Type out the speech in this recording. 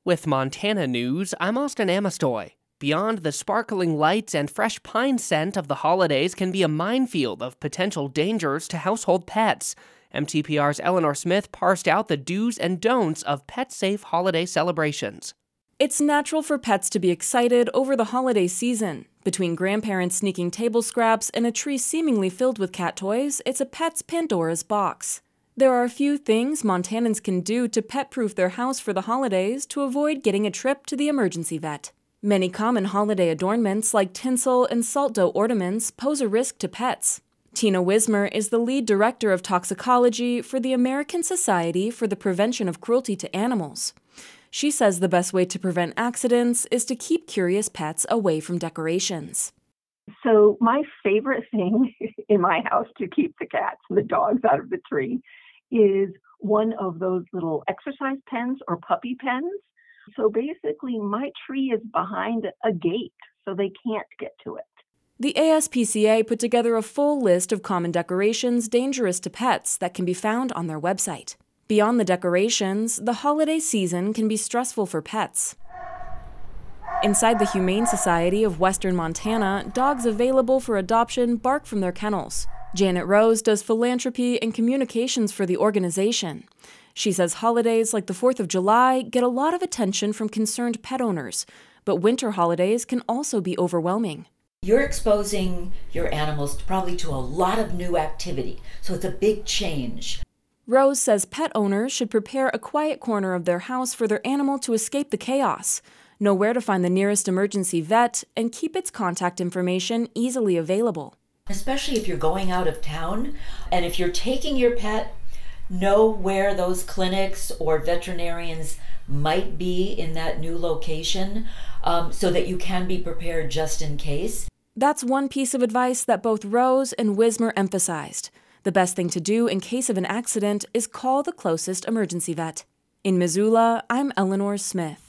With Montana News, I'm Austin Amestoy. Beyond the sparkling lights and fresh pine scent of the holidays can be a minefield of potential dangers to household pets. MTPR's Eleanor Smith parsed out the do's and don'ts of pet-safe holiday celebrations. It's natural for pets to be excited over the holiday season. Between grandparents sneaking table scraps and a tree seemingly filled with cat toys, it's a pet's Pandora's box. There are a few things Montanans can do to pet-proof their house for the holidays to avoid getting a trip to the emergency vet. Many common holiday adornments like tinsel and salt dough ornaments pose a risk to pets. Tina Wismer is the lead director of toxicology for the American Society for the Prevention of Cruelty to Animals. She says the best way to prevent accidents is to keep curious pets away from decorations. So my favorite thing in my house to keep the cats and the dogs out of the tree is one of those little exercise pens or puppy pens. So basically my tree is behind a gate, so they can't get to it. The ASPCA put together a full list of common decorations dangerous to pets that can be found on their website. Beyond the decorations, the holiday season can be stressful for pets. Inside the Humane Society of Western Montana, dogs available for adoption bark from their kennels. Janet Rose does philanthropy and communications for the organization. She says holidays like the 4th of July get a lot of attention from concerned pet owners, but winter holidays can also be overwhelming. You're exposing your animals probably to a lot of new activity, so it's a big change. Rose says pet owners should prepare a quiet corner of their house for their animal to escape the chaos, know where to find the nearest emergency vet, and keep its contact information easily available. Especially if you're going out of town, and if you're taking your pet, know where those clinics or veterinarians might be in that new location, so that you can be prepared just in case. That's one piece of advice that both Rose and Wismer emphasized. The best thing to do in case of an accident is call the closest emergency vet. In Missoula, I'm Eleanor Smith.